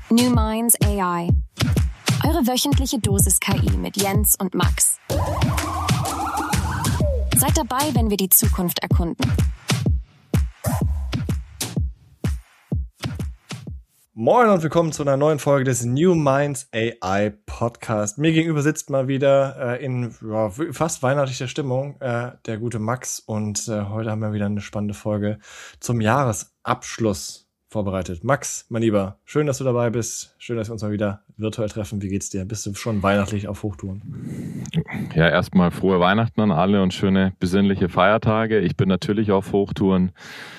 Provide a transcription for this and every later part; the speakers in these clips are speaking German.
New Minds AI. Eure wöchentliche Dosis KI mit Jens und Max. Seid dabei, wenn wir die Zukunft erkunden. Moin und willkommen zu einer neuen Folge des New Minds AI Podcast. Mir gegenüber sitzt mal wieder in fast weihnachtlicher Stimmung der gute Max und heute haben wir wieder eine spannende Folge zum Jahresabschluss vorbereitet. Max, mein Lieber, schön, dass du dabei bist. Schön, dass wir uns mal wieder virtuell treffen. Wie geht's dir? Bist du schon weihnachtlich auf Hochtouren? Ja, erstmal frohe Weihnachten an alle und schöne besinnliche Feiertage. Ich bin natürlich auf Hochtouren.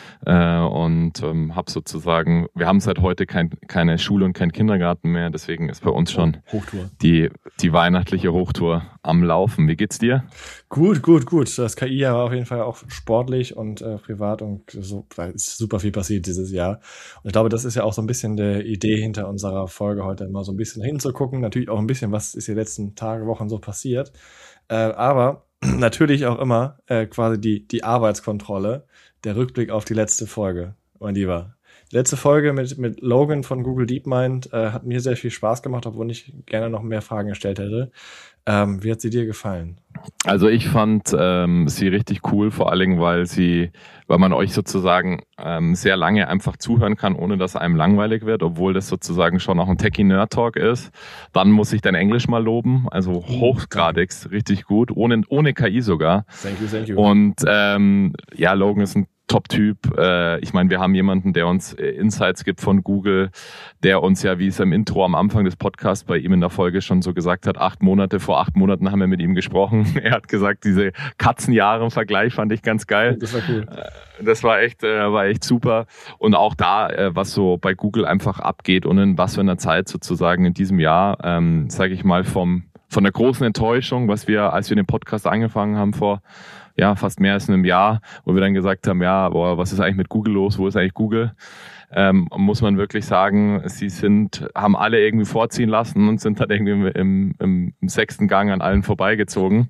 Und habe sozusagen, wir haben seit heute keine Schule und keinen Kindergarten mehr, deswegen ist bei uns schon Hochtour. Die weihnachtliche Hochtour am Laufen. Wie geht's dir? Gut. Das KI war auf jeden Fall auch sportlich und privat und so, da ist super viel passiert dieses Jahr. Und ich glaube, das ist ja auch so ein bisschen die Idee hinter unserer Folge heute, immer so ein bisschen hinzugucken, natürlich auch ein bisschen, was ist die letzten Tage, Wochen so passiert, aber natürlich auch immer quasi die Arbeitskontrolle, der Rückblick auf die letzte Folge, mein Lieber. Die letzte Folge mit Logan von Google DeepMind hat mir sehr viel Spaß gemacht, obwohl ich gerne noch mehr Fragen gestellt hätte. Wie hat sie dir gefallen? Also ich fand sie richtig cool, vor allen Dingen, weil man euch sozusagen sehr lange einfach zuhören kann, ohne dass einem langweilig wird, obwohl das sozusagen schon auch ein Techie-Nerd-Talk ist. Dann muss ich dein Englisch mal loben, also hochgradig, richtig gut, ohne KI sogar. Thank you. Und Logan ist ein Top-Typ. Ich meine, wir haben jemanden, der uns Insights gibt von Google, der uns ja, wie es im Intro am Anfang des Podcasts bei ihm in der Folge schon so gesagt hat, vor 8 Monaten haben wir mit ihm gesprochen. Er hat gesagt, diese Katzenjahre im Vergleich fand ich ganz geil. Das war cool. Das war echt super. Und auch da, was so bei Google einfach abgeht und in was für einer Zeit sozusagen in diesem Jahr, sage ich mal, von der großen Enttäuschung, als wir den Podcast angefangen haben vor fast mehr als einem Jahr, wo wir dann gesagt haben, was ist eigentlich mit Google los? Wo ist eigentlich Google? Muss man wirklich sagen, sie haben alle irgendwie vorziehen lassen und sind halt irgendwie im 6. Gang an allen vorbeigezogen.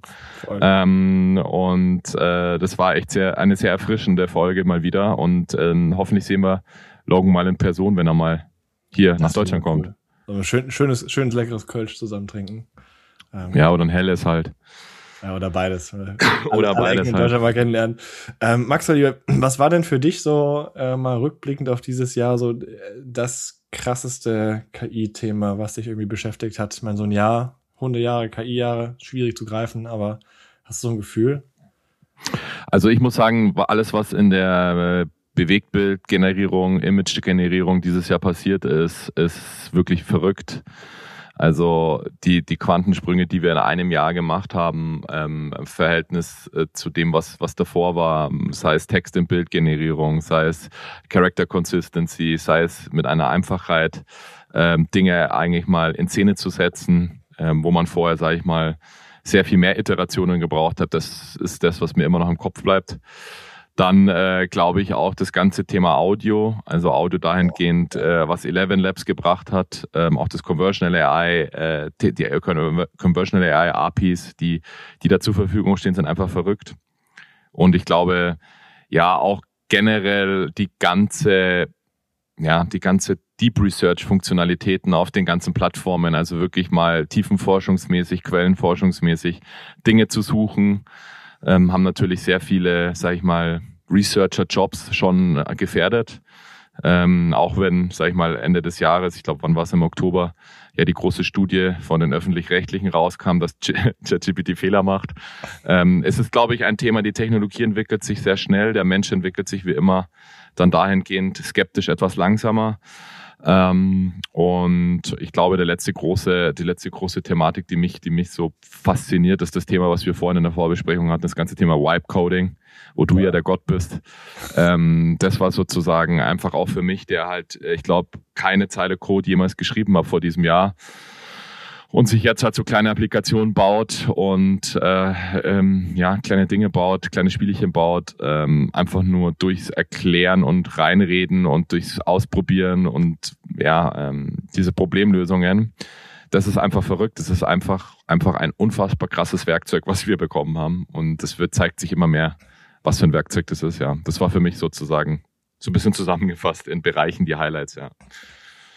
Das war echt eine sehr erfrischende Folge mal wieder und hoffentlich sehen wir Logan mal in Person, wenn er mal hier nach Deutschland kommt. Cool. Schönes leckeres Kölsch zusammen trinken. Oder ein helles halt. Ja, oder beides. Oder beides in Deutschland mal kennenlernen. Max, was war denn für dich so mal rückblickend auf dieses Jahr so das krasseste KI-Thema, was dich irgendwie beschäftigt hat? Ich meine, so ein Jahr, Hundejahre, KI-Jahre, schwierig zu greifen, aber hast du so ein Gefühl? Also ich muss sagen, alles, was in der Bewegtbildgenerierung, Image-Generierung dieses Jahr passiert ist wirklich verrückt. Also die Quantensprünge, die wir in einem Jahr gemacht haben, im Verhältnis zu dem, was davor war, sei es Text- und Bildgenerierung, sei es Character Consistency, sei es mit einer Einfachheit, Dinge eigentlich mal in Szene zu setzen, wo man vorher, sage ich mal, sehr viel mehr Iterationen gebraucht hat. Das ist das, was mir immer noch im Kopf bleibt. Dann glaube ich auch das ganze Thema Audio, also Audio dahingehend, was 11 Labs gebracht hat, auch das Conversational AI, die Conversational AI APIs, die da zur Verfügung stehen, sind einfach verrückt. Und ich glaube, auch generell die ganze Deep Research Funktionalitäten auf den ganzen Plattformen, also wirklich mal tiefenforschungsmäßig, quellenforschungsmäßig Dinge zu suchen, haben natürlich sehr viele, sage ich mal, Researcher-Jobs schon gefährdet. Auch wenn, sage ich mal, Ende des Jahres, ich glaube, wann war es, im Oktober, die große Studie von den Öffentlich-Rechtlichen rauskam, dass ChatGPT Fehler macht. Es ist, glaube ich, ein Thema, die Technologie entwickelt sich sehr schnell, der Mensch entwickelt sich wie immer dann dahingehend skeptisch etwas langsamer. Und ich glaube, die letzte große Thematik, die mich so fasziniert, ist das Thema, was wir vorhin in der Vorbesprechung hatten, das ganze Thema Wipe-Coding, wo du ja der Gott bist. Das war sozusagen einfach auch für mich, der halt, ich glaube, keine Zeile Code jemals geschrieben hat vor diesem Jahr. Und sich jetzt halt so kleine Applikationen baut und kleine Dinge baut, kleine Spielchen baut, einfach nur durchs Erklären und Reinreden und durchs Ausprobieren und diese Problemlösungen. Das ist einfach verrückt. Das ist einfach ein unfassbar krasses Werkzeug, was wir bekommen haben. Und es zeigt sich immer mehr, was für ein Werkzeug das ist. Ja, das war für mich sozusagen so ein bisschen zusammengefasst in Bereichen die Highlights. Ja.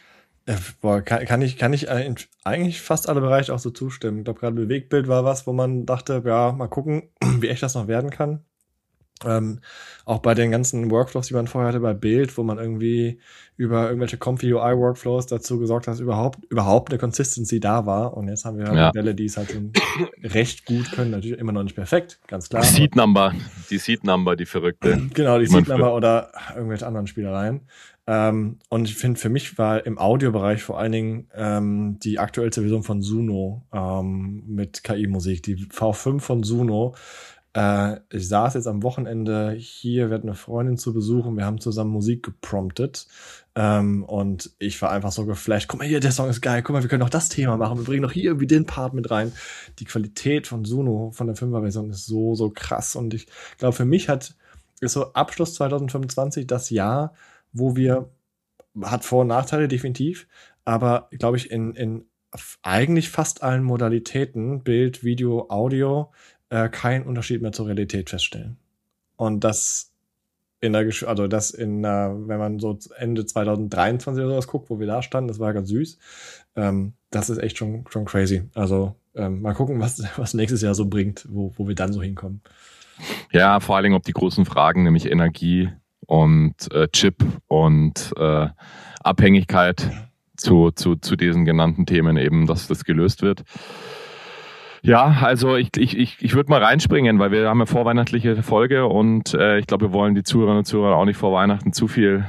Kann ich in eigentlich fast alle Bereiche auch so zustimmen. Ich glaube, gerade Bewegtbild war was, wo man dachte, ja, mal gucken, wie echt das noch werden kann. Auch bei den ganzen Workflows, die man vorher hatte bei Bild, wo man irgendwie über irgendwelche Comfy-UI-Workflows dazu gesorgt hat, dass überhaupt eine Consistency da war. Und jetzt haben wir Modelle, die es halt schon recht gut können. Natürlich immer noch nicht perfekt, ganz klar. Die Seed-Number, die verrückte. Genau, die Seed-Number oder irgendwelche anderen Spielereien. Und ich finde, für mich war im Audiobereich vor allen Dingen die aktuellste Version von Suno mit KI-Musik, die V5 von Suno. Ich saß jetzt am Wochenende hier, wir hatten eine Freundin zu besuchen, wir haben zusammen Musik gepromptet und ich war einfach so geflasht. Guck mal hier, der Song ist geil, guck mal, wir können auch das Thema machen, wir bringen noch hier irgendwie den Part mit rein. Die Qualität von Suno, von der 5er-Version ist so krass und ich glaube, für mich ist so Abschluss 2025 das Jahr, wo hat Vor- und Nachteile definitiv, aber glaube ich in eigentlich fast allen Modalitäten, Bild, Video, Audio, keinen Unterschied mehr zur Realität feststellen. Und das wenn man so Ende 2023 oder sowas guckt, wo wir da standen, das war ganz süß. Das ist echt schon crazy. Also mal gucken, was nächstes Jahr so bringt, wo wir dann so hinkommen. Ja, vor allen Dingen ob die großen Fragen, nämlich Energie und Chip und Abhängigkeit zu diesen genannten Themen eben, dass das gelöst wird. Ja, also ich würde mal reinspringen, weil wir haben ja vorweihnachtliche Folge und ich glaube, wir wollen die Zuhörerinnen und Zuhörer auch nicht vor Weihnachten zu viel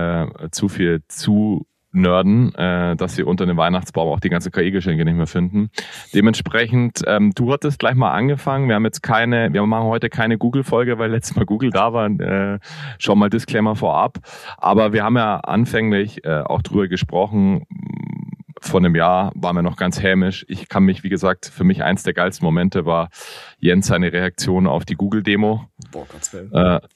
zu nerden, dass sie unter dem Weihnachtsbaum auch die ganzen KI-Geschenke nicht mehr finden. Dementsprechend, du hattest gleich mal angefangen. Wir machen heute keine Google-Folge, weil letztes Mal Google da war. Schon mal Disclaimer vorab. Aber wir haben ja anfänglich auch drüber gesprochen. Vor einem Jahr waren wir noch ganz hämisch. Ich kann mich, wie gesagt, für mich eins der geilsten Momente war Jens seine Reaktion auf die Google-Demo. Boah, Gottes Willen.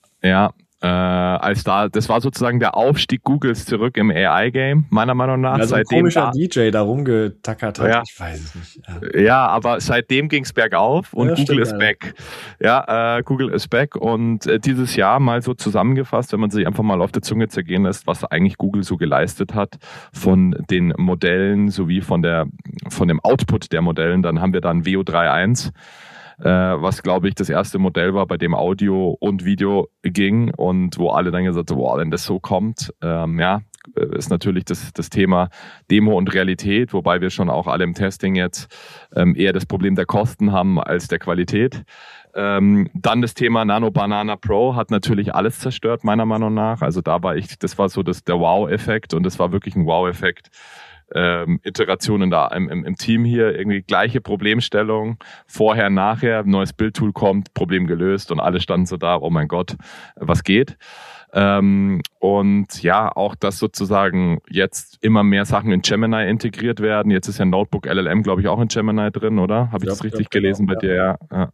Das war sozusagen der Aufstieg Googles zurück im AI-Game, meiner Meinung nach. Ja, so ein komischer DJ da rumgetackert hat, ja. Ich weiß es nicht. Ja, aber seitdem ging es bergauf und Google ist back. Ja, Google ist back und dieses Jahr mal so zusammengefasst, wenn man sich einfach mal auf der Zunge zergehen lässt, was eigentlich Google so geleistet hat von den Modellen sowie von dem Output der Modellen, dann haben wir dann Veo 3.1, was, glaube ich, das erste Modell war, bei dem Audio und Video ging und wo alle dann gesagt haben, boah, wenn das so kommt, ist natürlich das Thema Demo und Realität, wobei wir schon auch alle im Testing jetzt eher das Problem der Kosten haben als der Qualität. Dann das Thema Nano Banana Pro hat natürlich alles zerstört, meiner Meinung nach. Also das war so der Wow-Effekt und das war wirklich ein Wow-Effekt. Iterationen da im Team hier, irgendwie gleiche Problemstellung, vorher, nachher, neues Bildtool kommt, Problem gelöst und alle standen so da, oh mein Gott, was geht? Und ja, auch dass sozusagen jetzt immer mehr Sachen in Gemini integriert werden. Jetzt ist ja Notebook LLM, glaube ich, auch in Gemini drin, oder? Habe ich das richtig gelesen bei dir? Ja.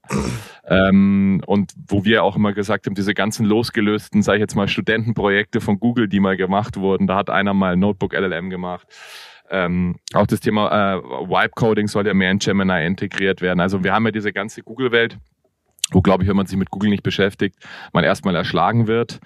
Und wo wir auch immer gesagt haben, diese ganzen losgelösten, sage ich jetzt mal, Studentenprojekte von Google, die mal gemacht wurden, da hat einer mal Notebook LLM gemacht. Auch das Thema Vibe-Coding soll ja mehr in Gemini integriert werden. Also wir haben ja diese ganze Google-Welt, wo, glaube ich, wenn man sich mit Google nicht beschäftigt, man erstmal erschlagen wird.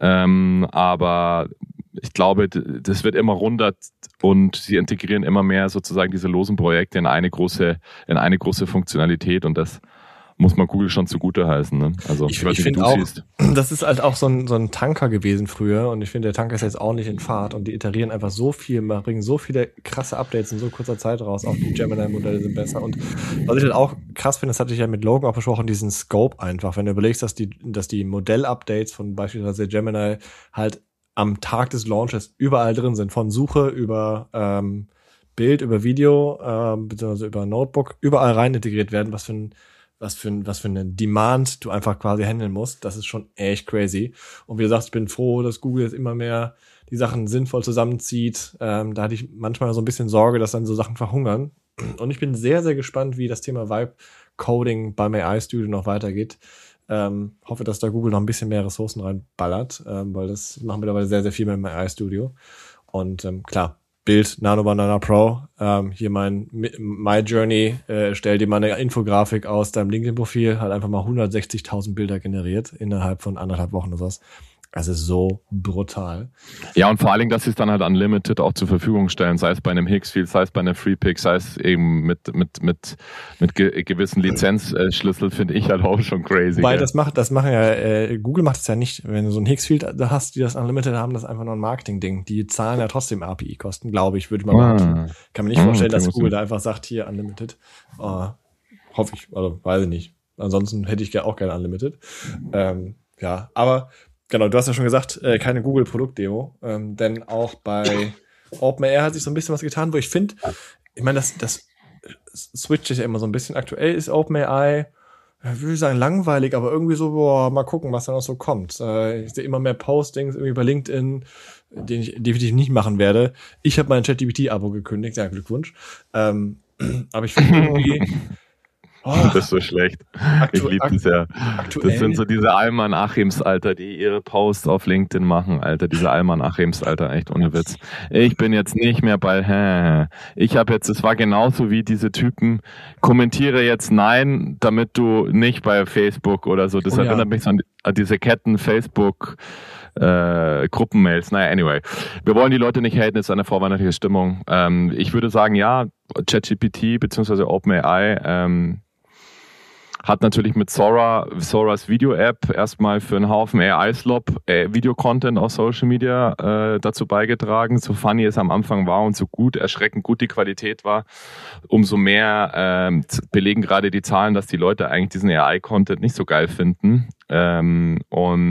Aber ich glaube, das wird immer runder und sie integrieren immer mehr sozusagen diese losen Projekte in eine große Funktionalität und das muss man Google schon zugute heißen. Ne? Also ich finde auch, das ist halt auch so ein Tanker gewesen früher und ich finde, der Tanker ist jetzt auch nicht in Fahrt und die iterieren einfach so viel, bringen so viele krasse Updates in so kurzer Zeit raus. Auch die Gemini-Modelle sind besser und was ich halt auch krass finde, das hatte ich ja mit Logan auch besprochen, diesen Scope einfach. Wenn du überlegst, dass die Modell-Updates von beispielsweise Gemini halt am Tag des Launches überall drin sind, von Suche über Bild, über Video, beziehungsweise über Notebook, überall rein integriert werden, was für eine Demand du einfach quasi handeln musst, das ist schon echt crazy. Und wie gesagt, ich bin froh, dass Google jetzt immer mehr die Sachen sinnvoll zusammenzieht. Da hatte ich manchmal so ein bisschen Sorge, dass dann so Sachen verhungern. Und ich bin sehr, sehr gespannt, wie das Thema Vibe-Coding beim AI Studio noch weitergeht. Hoffe, dass da Google noch ein bisschen mehr Ressourcen reinballert, weil das machen wir mittlerweile sehr, sehr viel mit dem AI Studio. Und klar, Bild, Nano Banana Pro, hier My Journey, stell dir mal eine Infografik aus deinem LinkedIn-Profil, hat einfach mal 160.000 Bilder generiert innerhalb von 1,5 Wochen oder was. Also so brutal. Ja, und vor allen Dingen, dass sie es dann halt unlimited auch zur Verfügung stellen, sei es bei einem Higgsfield, sei es bei einer FreePick, sei es eben mit gewissen Lizenzschlüssel, finde ich halt auch schon crazy. Weil das machen ja, Google macht es ja nicht, wenn du so ein Higgsfield hast, die das unlimited haben, das ist einfach nur ein Marketing-Ding. Die zahlen ja trotzdem API-Kosten, glaube ich, würde ich mal behaupten. Kann mir nicht vorstellen, dass Google da einfach sagt, hier unlimited. Hoffe ich, also weiß ich nicht. Ansonsten hätte ich auch gerne unlimited. Ja, aber genau, du hast ja schon gesagt, keine Google-Produktdemo, denn auch bei OpenAI hat sich so ein bisschen was getan, wo ich finde, ich meine, das switcht sich ja immer so ein bisschen. Aktuell ist OpenAI, würde ich sagen, langweilig, aber irgendwie so, mal gucken, was da noch so kommt. Ich sehe immer mehr Postings irgendwie bei LinkedIn, den ich definitiv nicht machen werde. Ich habe mein ChatGPT-Abo gekündigt, ja, Glückwunsch. Aber ich finde irgendwie... Das ist so schlecht. Ich liebe das ja. Aktuell? Das sind so diese Alman Achims, Alter, die ihre Posts auf LinkedIn machen, Alter. Diese Alman Achims, Alter, echt ohne Witz. Ich bin jetzt nicht mehr bei, ich habe jetzt, es war genauso wie diese Typen, kommentiere jetzt nein, damit du nicht bei Facebook oder so. Das erinnert mich so an diese Ketten Facebook, Gruppenmails. Naja, anyway. Wir wollen die Leute nicht haten, es ist eine vorweihnachtliche Stimmung. Ich würde sagen, ja, ChatGPT bzw. OpenAI, hat natürlich mit Soras Video-App erstmal für einen Haufen AI-Slop Video-Content auf Social Media dazu beigetragen. So funny es am Anfang war und so erschreckend gut die Qualität war, umso mehr belegen gerade die Zahlen, dass die Leute eigentlich diesen AI-Content nicht so geil finden man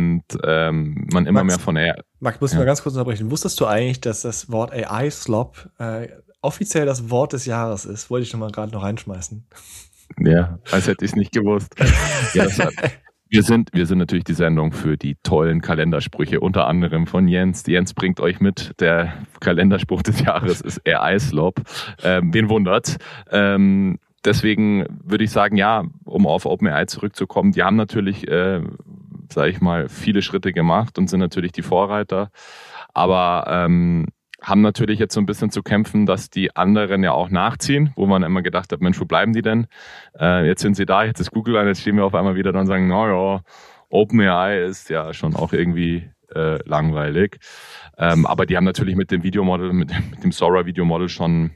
immer mehr von AI... Max, muss ich mal ganz kurz unterbrechen. Wusstest du eigentlich, dass das Wort AI-Slop offiziell das Wort des Jahres ist? Wollte ich schon mal gerade noch reinschmeißen. Ja, als hätte ich es nicht gewusst. Ja, wir sind natürlich die Sendung für die tollen Kalendersprüche, unter anderem von Jens. Jens bringt euch mit. Der Kalenderspruch des Jahres ist AI-Slop. Wen wundert? Deswegen würde ich sagen, ja, um auf OpenAI zurückzukommen, die haben natürlich, sage ich mal, viele Schritte gemacht und sind natürlich die Vorreiter. Aber haben natürlich jetzt so ein bisschen zu kämpfen, dass die anderen ja auch nachziehen, wo man immer gedacht hat, Mensch, wo bleiben die denn? Jetzt sind sie da, jetzt ist Google an, jetzt stehen wir auf einmal wieder da und sagen, naja, OpenAI ist ja schon auch irgendwie langweilig. Aber die haben natürlich mit dem Videomodell, mit dem Sora Videomodell schon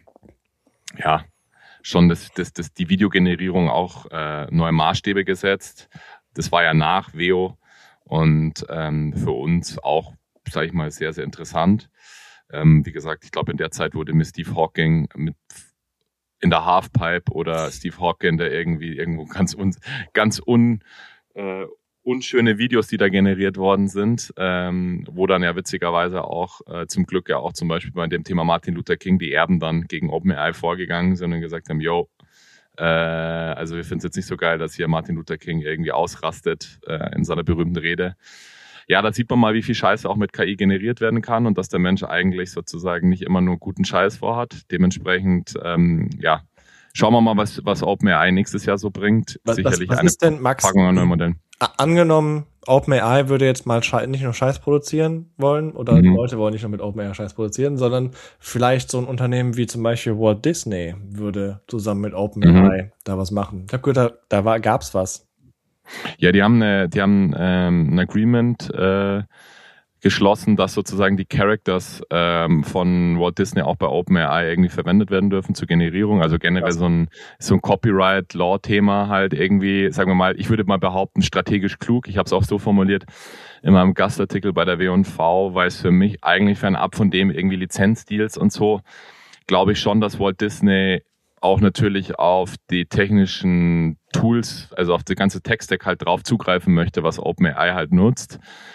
die Videogenerierung auch neue Maßstäbe gesetzt. Das war ja nach Veo und für uns auch, sage ich mal, sehr, sehr interessant. Wie gesagt, ich glaube, in der Zeit wurde mir Steve Hawking in der Halfpipe oder Steve Hawking, der irgendwo ganz unschöne Videos, die da generiert worden sind, wo dann ja witzigerweise auch zum Glück ja auch zum Beispiel bei dem Thema Martin Luther King die Erben dann gegen OpenAI vorgegangen sind und gesagt haben, also wir finden es jetzt nicht so geil, dass hier Martin Luther King irgendwie ausrastet in seiner berühmten Rede. Ja, da sieht man mal, wie viel Scheiße auch mit KI generiert werden kann und dass der Mensch eigentlich sozusagen nicht immer nur guten Scheiß vorhat. Dementsprechend, schauen wir mal, was OpenAI nächstes Jahr so bringt. Sicherlich was ist denn, Max, Packung an neuen Modellen. Angenommen, OpenAI würde jetzt mal nicht nur Scheiß produzieren wollen oder Leute wollen nicht nur mit OpenAI Scheiß produzieren, sondern vielleicht so ein Unternehmen wie zum Beispiel Walt Disney würde zusammen mit OpenAI da was machen. Ich habe gehört, gab's was. Ja, die haben ein Agreement geschlossen, dass sozusagen die Characters von Walt Disney auch bei OpenAI irgendwie verwendet werden dürfen zur Generierung. Also generell so ein Copyright-Law-Thema halt irgendwie, sagen wir mal, ich würde mal behaupten, strategisch klug. Ich habe es auch so formuliert in meinem Gastartikel bei der W&V, weil es für mich eigentlich fernab von dem irgendwie Lizenzdeals und so, glaube ich schon, dass Walt Disney auch natürlich auf die technischen Tools, also auf die ganze Tech-Stack halt drauf zugreifen möchte, was OpenAI halt nutzt.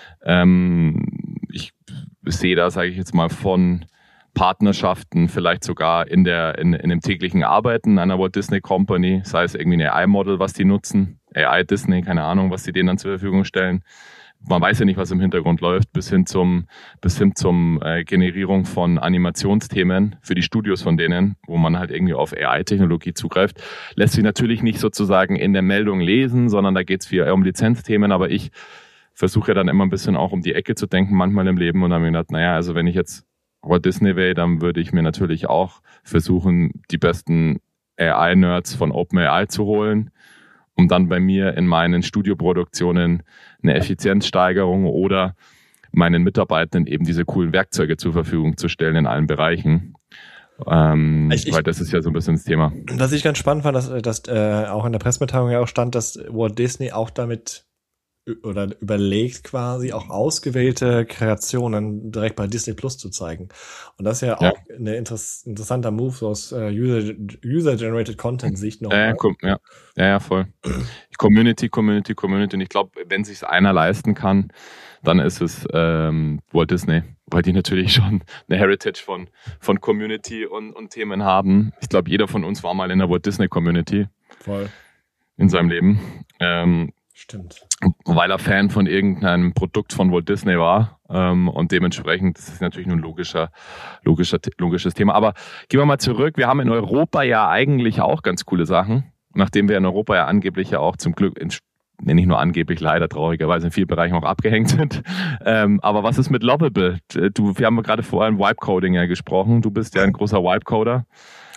Ich sehe da, sage ich jetzt mal, von Partnerschaften vielleicht sogar in dem täglichen Arbeiten einer Walt Disney Company, sei es irgendwie ein AI-Model, was die nutzen, AI Disney, keine Ahnung, was die denen dann zur Verfügung stellen. Man weiß ja nicht, was im Hintergrund läuft, bis hin zum Generierung von Animationsthemen für die Studios von denen, wo man halt irgendwie auf AI-Technologie zugreift. Lässt sich natürlich nicht sozusagen in der Meldung lesen, sondern da geht es viel um Lizenzthemen, aber ich versuche ja dann immer ein bisschen auch um die Ecke zu denken, manchmal im Leben und dann habe ich gedacht, naja, also wenn ich jetzt Walt Disney wäre, dann würde ich mir natürlich auch versuchen, die besten AI-Nerds von OpenAI zu holen, um dann bei mir in meinen Studioproduktionen eine Effizienzsteigerung oder meinen Mitarbeitenden eben diese coolen Werkzeuge zur Verfügung zu stellen in allen Bereichen. Weil das ist ja so ein bisschen das Thema. Was ich ganz spannend fand, dass auch in der Pressemitteilung ja auch stand, dass Walt Disney auch damit oder überlegt quasi auch ausgewählte Kreationen direkt bei Disney Plus zu zeigen. Und das ist ja auch ein interessanter Move so aus User-Generated Content-Sicht noch. Ja, voll. Community. Und ich glaube, wenn sich's einer leisten kann, dann ist es Walt Disney, weil die natürlich schon eine Heritage von Community und Themen haben. Ich glaube, jeder von uns war mal in der Walt Disney Community. Voll. In seinem Leben. Stimmt. Weil er Fan von irgendeinem Produkt von Walt Disney war. Und dementsprechend, das ist natürlich nur ein logisches Thema. Aber gehen wir mal zurück. Wir haben in Europa ja eigentlich auch ganz coole Sachen. Nachdem wir in Europa ja angeblich ja auch zum Glück, nicht nur angeblich, leider traurigerweise in vielen Bereichen auch abgehängt sind. Aber was ist mit Lovable? Wir haben gerade vorher im Vibe-Coding ja gesprochen. Du bist ja ein großer Vibe-Coder.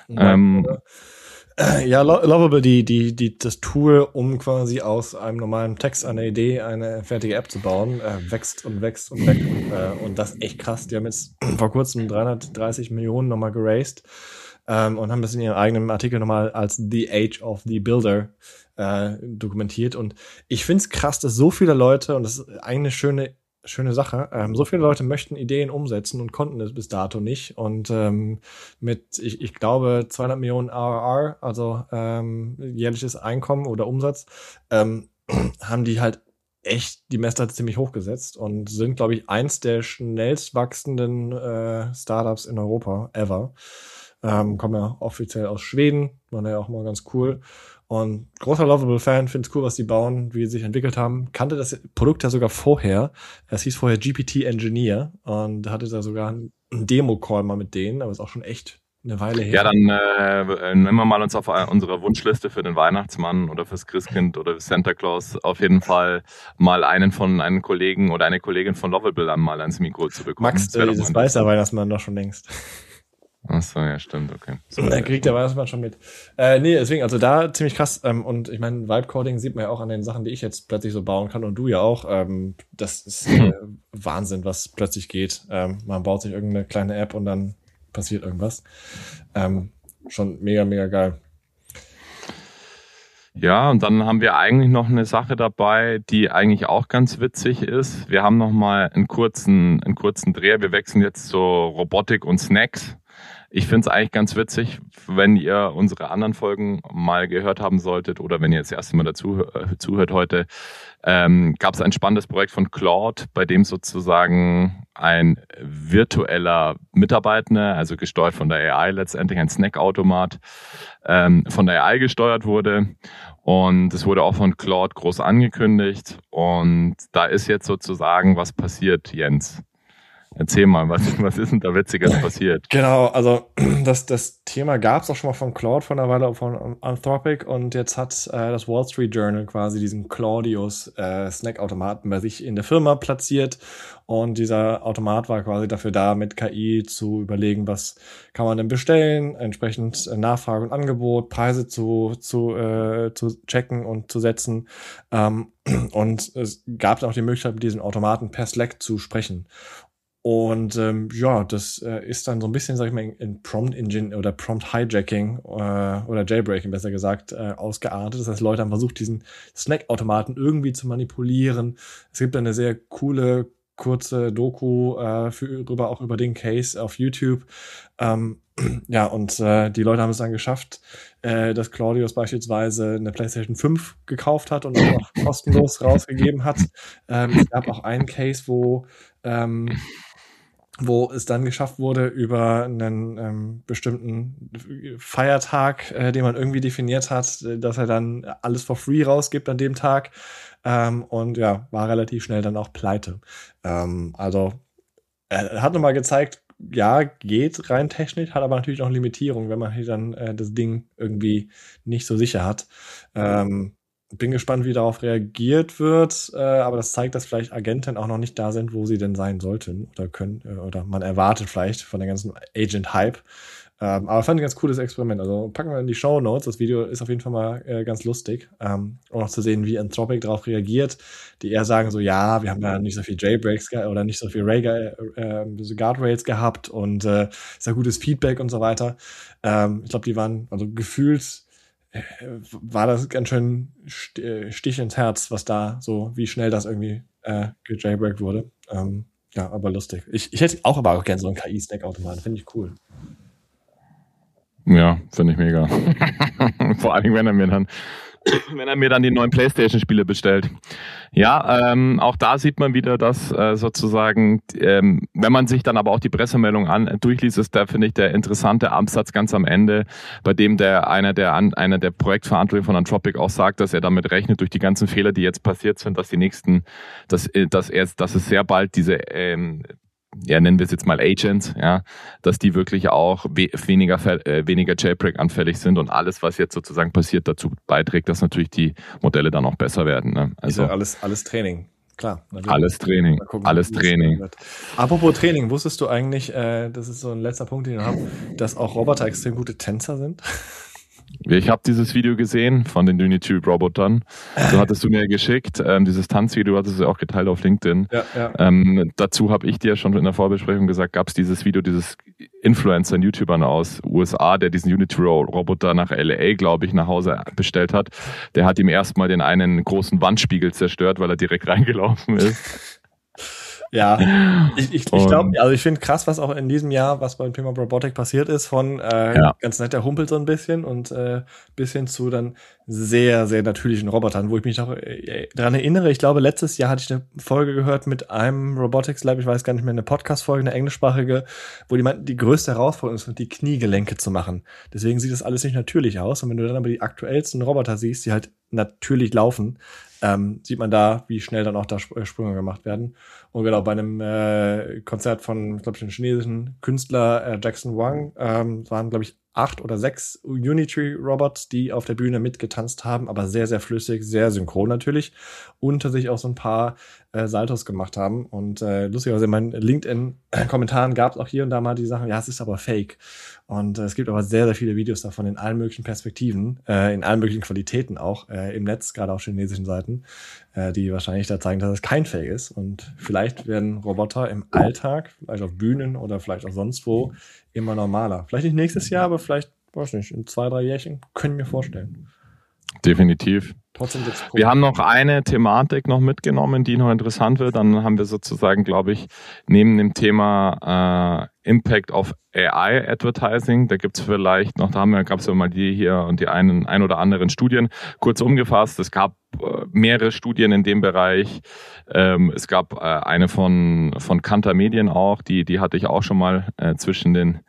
Ja, Lovable, das Tool, um quasi aus einem normalen Text, einer Idee, eine fertige App zu bauen, wächst und wächst und wächst. Und das ist echt krass. Die haben jetzt vor kurzem 330 Millionen nochmal geraced und haben das in ihrem eigenen Artikel nochmal als The Age of the Builder dokumentiert. Und ich find's krass, dass so viele Leute, und das ist eine schöne Sache. So viele Leute möchten Ideen umsetzen und konnten es bis dato nicht. Und ich glaube, 200 Millionen ARR, also jährliches Einkommen oder Umsatz, haben die halt echt die Messlatte ziemlich hochgesetzt und sind, glaube ich, eins der schnellst wachsenden Startups in Europa ever. Kommen ja offiziell aus Schweden, waren ja auch mal ganz cool. Und großer Lovable-Fan, find's cool, was die bauen, wie sie sich entwickelt haben. Kannte das Produkt ja sogar vorher. Es hieß vorher GPT Engineer und hatte da sogar einen Demo-Call mal mit denen, aber ist auch schon echt eine Weile her. Ja, dann nehmen wir mal uns auf unserer Wunschliste für den Weihnachtsmann oder fürs Christkind oder für Santa Claus auf jeden Fall mal einen Kollegen oder eine Kollegin von Lovable mal ans Mikro zu bekommen. Max, das weiß der Weihnachtsmann doch schon längst. Ach so, ja, stimmt, okay. So, da kriegt der Weihnachtsmann schon mit. Nee, deswegen, also da ziemlich krass. Und ich meine, Vibe-Coding sieht man ja auch an den Sachen, die ich jetzt plötzlich so bauen kann und du ja auch. Das ist Wahnsinn, was plötzlich geht. Man baut sich irgendeine kleine App und dann passiert irgendwas. Schon mega, mega geil. Ja, und dann haben wir eigentlich noch eine Sache dabei, die eigentlich auch ganz witzig ist. Wir haben noch mal einen kurzen Dreh. Wir wechseln jetzt zu Robotik und Snacks. Ich finde es eigentlich ganz witzig, wenn ihr unsere anderen Folgen mal gehört haben solltet oder wenn ihr das erste Mal dazu zuhört heute, gab es ein spannendes Projekt von Claude, bei dem sozusagen ein virtueller Mitarbeitender, also gesteuert von der AI letztendlich, ein Snackautomat von der AI gesteuert wurde. Und es wurde auch von Claude groß angekündigt. Und da ist jetzt sozusagen was passiert, Jens. Erzähl mal, was ist denn da Witziges passiert? Genau, also das Thema gab es auch schon mal von Claude vor einer Weile von Anthropic und jetzt hat das Wall Street Journal quasi diesen Claudius Snackautomaten bei sich in der Firma platziert und dieser Automat war quasi dafür da, mit KI zu überlegen, was kann man denn bestellen, entsprechend Nachfrage und Angebot, Preise zu checken und zu setzen. Und es gab dann auch die Möglichkeit, mit diesem Automaten per Slack zu sprechen. Und das ist dann so ein bisschen, sag ich mal, in Prompt Engine oder Prompt Hijacking oder Jailbreaking besser gesagt ausgeartet. Das heißt, Leute haben versucht, diesen Snack-Automaten irgendwie zu manipulieren. Es gibt eine sehr coole, kurze Doku drüber, auch über den Case auf YouTube. Die Leute haben es dann geschafft, dass Claudius beispielsweise eine PlayStation 5 gekauft hat und auch noch kostenlos rausgegeben hat. Es gab auch einen Case, wo es dann geschafft wurde, über einen bestimmten Feiertag, den man irgendwie definiert hat, dass er dann alles for free rausgibt an dem Tag. War relativ schnell dann auch pleite. Er hat nochmal gezeigt, ja, geht rein technisch, hat aber natürlich auch Limitierung, wenn man hier dann das Ding irgendwie nicht so sicher hat. Bin gespannt, wie darauf reagiert wird, aber das zeigt, dass vielleicht Agenten auch noch nicht da sind, wo sie denn sein sollten oder können, oder man erwartet vielleicht von der ganzen Agent-Hype, Aber fand ich ein ganz cooles Experiment. Also packen wir in die Shownotes. Das Video ist auf jeden Fall mal ganz lustig. Um auch zu sehen, wie Anthropic darauf reagiert. Die eher sagen so, ja, wir haben da nicht so viel Jailbreaks oder nicht so viel so Guardrails gehabt und ist ja gutes Feedback und so weiter. Ich glaube, die waren, also gefühlt war das ganz schön Stich ins Herz, was da so, wie schnell das irgendwie gejailbreakt wurde. Ja, aber lustig. Ich hätte aber auch gerne so einen KI-Snack-Automaten. Finde ich cool. Ja, finde ich mega. Vor allem, wenn er mir dann die neuen PlayStation-Spiele bestellt. Ja, auch da sieht man wieder, dass sozusagen, wenn man sich dann aber auch die Pressemeldung durchliest, ist da, finde ich, der interessante Absatz ganz am Ende, bei dem einer der Projektverantwortlichen von Anthropic auch sagt, dass er damit rechnet, durch die ganzen Fehler, die jetzt passiert sind, dass es sehr bald diese nennen wir es jetzt mal Agents, ja, dass die wirklich auch weniger Jailbreak-anfällig sind und alles, was jetzt sozusagen passiert, dazu beiträgt, dass natürlich die Modelle dann auch besser werden. Ne? Also ja alles Training, klar. Alles Training, alles Training. Apropos Training, wusstest du eigentlich, das ist so ein letzter Punkt, den wir haben, dass auch Roboter extrem gute Tänzer sind? Ich habe dieses Video gesehen von den Unity-Robotern. So hattest du mir geschickt. Dieses Tanzvideo hattest du auch geteilt auf LinkedIn. Ja. Dazu habe ich dir schon in der Vorbesprechung gesagt, gab es dieses Video, dieses Influencer, ein YouTuber aus USA, der diesen Unity-Roboter nach LA, glaube ich, nach Hause bestellt hat. Der hat ihm erstmal den einen großen Wandspiegel zerstört, weil er direkt reingelaufen ist. Ja, ich glaube, also ich finde krass, was auch in diesem Jahr, was beim Thema Robotik passiert ist, von ganz nett, der humpelt so ein bisschen und bis hin zu dann sehr, sehr natürlichen Robotern, wo ich mich noch daran erinnere, ich glaube, letztes Jahr hatte ich eine Folge gehört mit einem Robotics Lab, ich weiß gar nicht mehr, eine Podcast-Folge, eine englischsprachige, wo die meinten, die größte Herausforderung ist, die Kniegelenke zu machen. Deswegen sieht das alles nicht natürlich aus. Und wenn du dann aber die aktuellsten Roboter siehst, die halt natürlich laufen, sieht man da, wie schnell dann auch da Sprünge gemacht werden. Und genau, bei einem Konzert von, ich glaube, dem chinesischen Künstler Jackson Wang waren, glaube ich, 8 oder 6 Unity-Robots, die auf der Bühne mitgetanzt haben, aber sehr, sehr flüssig, sehr synchron natürlich, unter sich auch so ein paar Saltos gemacht haben. Und lustigerweise in meinen LinkedIn-Kommentaren gab es auch hier und da mal die Sachen, ja, es ist aber fake. Und es gibt aber sehr, sehr viele Videos davon in allen möglichen Perspektiven, in allen möglichen Qualitäten auch im Netz, gerade auf chinesischen Seiten, die wahrscheinlich da zeigen, dass es kein Fake ist. Und vielleicht werden Roboter im Alltag, vielleicht auf Bühnen oder vielleicht auch sonst wo, immer normaler. Vielleicht nicht nächstes Jahr, aber vielleicht, weiß nicht, in 2-3 Jährchen, können wir vorstellen. Definitiv. Trotzdem wir haben noch eine Thematik noch mitgenommen, die noch interessant wird. Dann haben wir sozusagen, glaube ich, neben dem Thema Impact auf AI Advertising, da gibt es vielleicht noch, gab es ja mal die hier und die ein oder anderen Studien. Kurz umgefasst, es gab mehrere Studien in dem Bereich. Es gab eine von Kantar Medien auch, die hatte ich auch schon mal zwischen den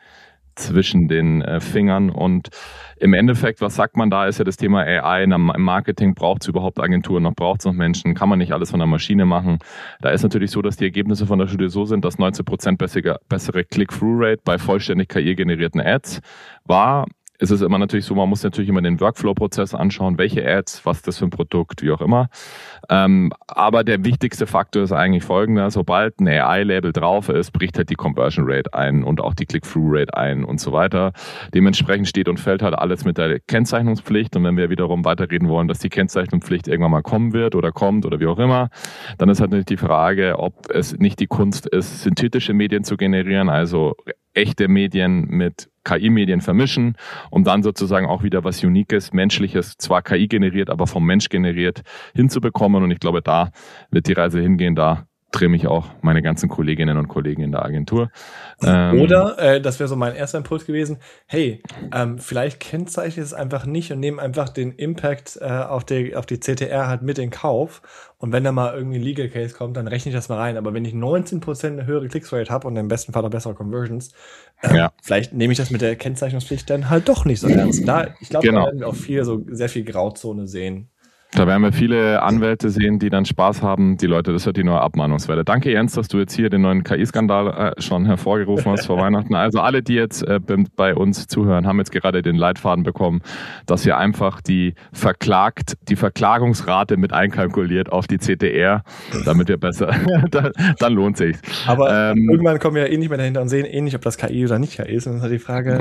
Fingern. Und im Endeffekt, was sagt man da, ist ja das Thema AI. Im Marketing braucht es überhaupt Agenturen, noch braucht es noch Menschen, kann man nicht alles von der Maschine machen. Da ist natürlich so, dass die Ergebnisse von der Studie so sind, dass 19% bessere Click-Through-Rate bei vollständig KI-generierten Ads war. Es ist immer natürlich so, man muss natürlich immer den Workflow-Prozess anschauen, welche Ads, was das für ein Produkt, wie auch immer. Aber der wichtigste Faktor ist eigentlich folgender: Sobald ein AI-Label drauf ist, bricht halt die Conversion Rate ein und auch die Click-Through-Rate ein und so weiter. Dementsprechend steht und fällt halt alles mit der Kennzeichnungspflicht. Und wenn wir wiederum weiterreden wollen, dass die Kennzeichnungspflicht irgendwann mal kommen wird oder kommt oder wie auch immer, dann ist halt natürlich die Frage, ob es nicht die Kunst ist, synthetische Medien zu generieren, also echte Medien mit KI-Medien vermischen, um dann sozusagen auch wieder was Uniques, Menschliches, zwar KI generiert, aber vom Mensch generiert, hinzubekommen. Und ich glaube, da wird die Reise hingehen, da trimme ich auch meine ganzen Kolleginnen und Kollegen in der Agentur. Oder, das wäre so mein erster Impuls gewesen, hey, vielleicht kennzeichne es einfach nicht und nehme einfach den Impact auf die CTR halt mit in Kauf. Und wenn da mal irgendwie ein Legal Case kommt, dann rechne ich das mal rein. Aber wenn ich 19% eine höhere Click-Rate habe und im besten Fall auch bessere Conversions, vielleicht nehme ich das mit der Kennzeichnungspflicht dann halt doch nicht so ernst. Ich glaube, da werden wir auch sehr viel Grauzone sehen. Da werden wir viele Anwälte sehen, die dann Spaß haben. Die Leute, das wird die neue Abmahnungswelle. Danke, Jens, dass du jetzt hier den neuen KI-Skandal schon hervorgerufen hast vor Weihnachten. Also alle, die jetzt bei uns zuhören, haben jetzt gerade den Leitfaden bekommen, dass ihr einfach die Verklagungsrate mit einkalkuliert auf die CTR, damit wir besser, dann lohnt sich's. Aber irgendwann kommen wir ja nicht mehr dahinter und sehen nicht, ob das KI oder nicht KI ist. Und dann ist halt die Frage,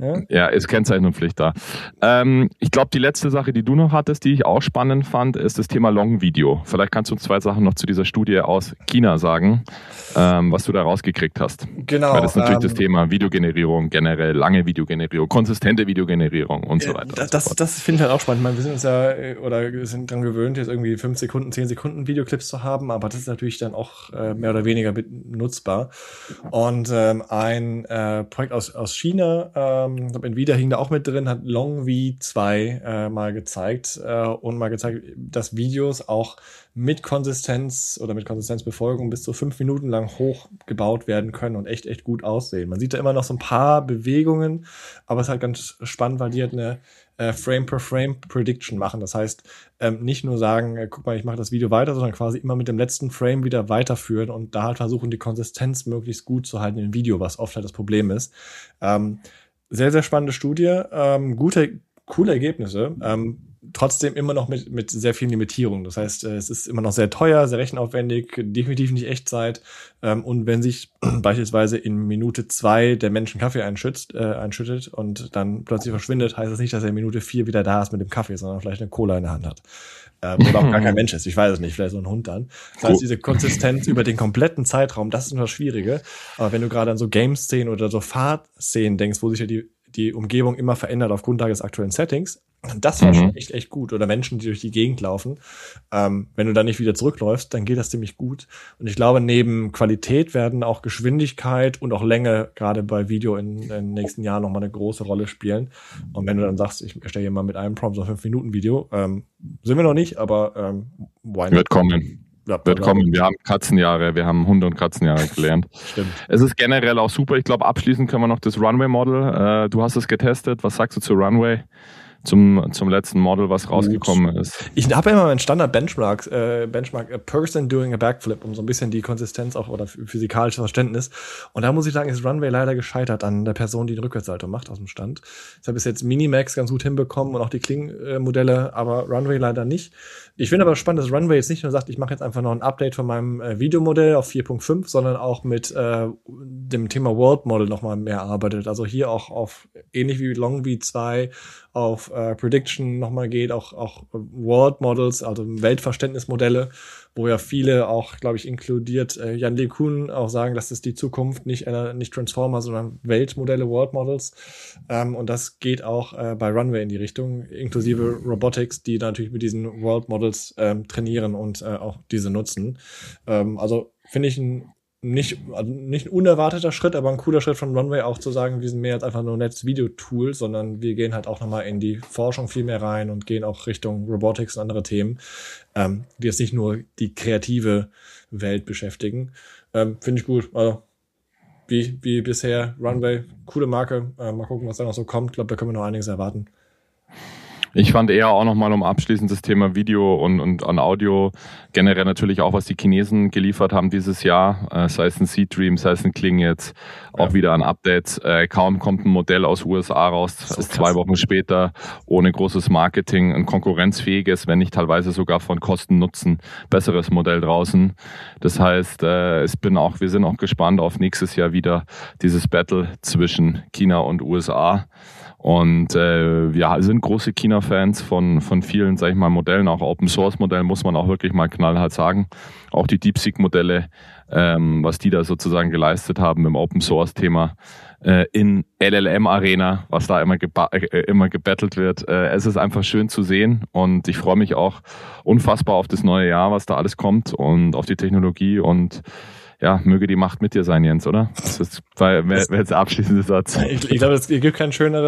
Ja, Ja, ist Kennzeichnungspflicht da. Ich glaube, die letzte Sache, die du noch hattest, die ich auch spannend fand, ist das Thema Long-Video. Vielleicht kannst du uns 2 Sachen noch zu dieser Studie aus China sagen, was du da rausgekriegt hast. genau. Weil das ist natürlich das Thema Videogenerierung generell, lange Videogenerierung, konsistente Videogenerierung und so weiter. Das finde ich halt auch spannend. Ich meine, wir sind uns ja oder sind daran gewöhnt, jetzt irgendwie 5 Sekunden, 10 Sekunden Videoclips zu haben, aber das ist natürlich dann auch mehr oder weniger nutzbar. Und ein Projekt aus China, ich glaube, Nvidia hing da auch mit drin, hat LongV2 mal gezeigt und mal gezeigt, dass Videos auch mit Konsistenz oder mit Konsistenzbefolgung bis zu 5 Minuten lang hochgebaut werden können und echt gut aussehen. Man sieht da immer noch so ein paar Bewegungen, aber es ist halt ganz spannend, weil die halt eine Frame-per-Frame-Prediction machen. Das heißt, nicht nur sagen, guck mal, ich mache das Video weiter, sondern quasi immer mit dem letzten Frame wieder weiterführen und da halt versuchen, die Konsistenz möglichst gut zu halten im Video, was oft halt das Problem ist. Sehr, sehr spannende Studie, coole Ergebnisse, trotzdem immer noch mit sehr vielen Limitierungen. Das heißt, es ist immer noch sehr teuer, sehr rechenaufwendig, definitiv nicht Echtzeit. Und wenn sich beispielsweise in Minute 2 der Mensch einen Kaffee einschüttet und dann plötzlich verschwindet, heißt das nicht, dass er in Minute 4 wieder da ist mit dem Kaffee, sondern vielleicht eine Cola in der Hand hat. Oder auch gar kein Mensch ist, ich weiß es nicht, vielleicht so ein Hund dann. Das heißt, diese Konsistenz über den kompletten Zeitraum, das ist nur das Schwierige. Aber wenn du gerade an so Game-Szenen oder so Fahrtszenen denkst, wo sich ja die Umgebung immer verändert auf Grundlage des aktuellen Settings, das war schon echt gut. Oder Menschen, die durch die Gegend laufen. Wenn du dann nicht wieder zurückläufst, dann geht das ziemlich gut. Und ich glaube, neben Qualität werden auch Geschwindigkeit und auch Länge gerade bei Video in den nächsten Jahren nochmal eine große Rolle spielen. Und wenn du dann sagst, ich erstelle hier mal mit einem Prompt so ein 5-Minuten-Video, sind wir noch nicht, aber why not? Wird kommen. Wird kommen. Wir haben Katzenjahre, wir haben Hunde- und Katzenjahre gelernt. Stimmt. Es ist generell auch super. Ich glaube, abschließend können wir noch das Runway-Model. Du hast es getestet. Was sagst du zu Runway? Zum letzten Model, was rausgekommen ist. Ich habe ja immer meinen Standard-Benchmark, a person doing a backflip, um so ein bisschen die Konsistenz auch oder physikalisches Verständnis. Und da muss ich sagen, ist Runway leider gescheitert an der Person, die den Rückwärtssalto macht aus dem Stand. Ich habe bis jetzt Minimax ganz gut hinbekommen und auch die Kling-Modelle, aber Runway leider nicht. Ich finde aber spannend, dass Runway jetzt nicht nur sagt, ich mache jetzt einfach noch ein Update von meinem Videomodell auf 4.5, sondern auch mit dem Thema World Model nochmal mehr arbeitet. Also hier auch auf, ähnlich wie LongV2, auf Prediction nochmal geht, auch World Models, also Weltverständnismodelle, wo ja viele auch, glaube ich, inkludiert Jan LeCun auch sagen, dass das die Zukunft nicht Transformer, sondern Weltmodelle, World Models. Und das geht auch bei Runway in die Richtung, inklusive Robotics, die natürlich mit diesen World Models trainieren und auch diese nutzen. Also finde ich nicht ein unerwarteter Schritt, aber ein cooler Schritt von Runway auch zu sagen, wir sind mehr als einfach nur ein nettes Videotool, sondern wir gehen halt auch nochmal in die Forschung viel mehr rein und gehen auch Richtung Robotics und andere Themen, die jetzt nicht nur die kreative Welt beschäftigen. Finde ich gut. Also wie bisher Runway, coole Marke. Mal gucken, was da noch so kommt. Ich glaube, da können wir noch einiges erwarten. Ich fand eher auch nochmal um abschließend das Thema Video und an Audio, generell natürlich auch, was die Chinesen geliefert haben dieses Jahr, sei es ein Seed Dream, sei es ein Kling jetzt, auch wieder an Updates. Kaum kommt ein Modell aus USA raus, so ist 2 Wochen später ohne großes Marketing ein konkurrenzfähiges, wenn nicht teilweise sogar von Kosten-Nutzen besseres Modell draußen. Das heißt, wir sind auch gespannt auf nächstes Jahr wieder dieses Battle zwischen China und USA. Und wir sind große China-Fans von vielen, sag ich mal, Modellen, auch Open-Source-Modellen, muss man auch wirklich mal knallhart sagen. Auch die DeepSeek-Modelle, was die da sozusagen geleistet haben im Open-Source-Thema in LLM-Arena, was da immer gebettelt wird. Es ist einfach schön zu sehen und ich freue mich auch unfassbar auf das neue Jahr, was da alles kommt und auf die Technologie und ja, möge die Macht mit dir sein, Jens, oder? Das wäre jetzt der abschließende Satz. Ich glaube, es gibt keinen schöneren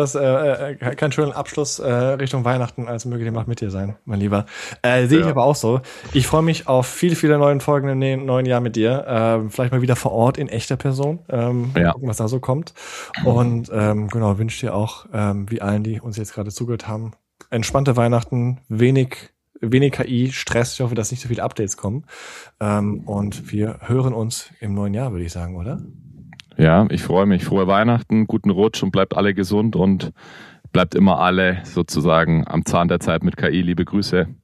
Abschluss Richtung Weihnachten, als möge die Macht mit dir sein, mein Lieber. Sehe ich aber auch so. Ich freue mich auf viele, viele neue Folgen im neuen Jahr mit dir. Vielleicht mal wieder vor Ort in echter Person. Gucken, was da so kommt. Und genau, wünsche dir auch, wie allen, die uns jetzt gerade zugehört haben, entspannte Weihnachten, wenig KI, Stress. Ich hoffe, dass nicht so viele Updates kommen. Und wir hören uns im neuen Jahr, würde ich sagen, oder? Ja, ich freue mich. Frohe Weihnachten, guten Rutsch und bleibt alle gesund und bleibt immer alle sozusagen am Zahn der Zeit mit KI. Liebe Grüße.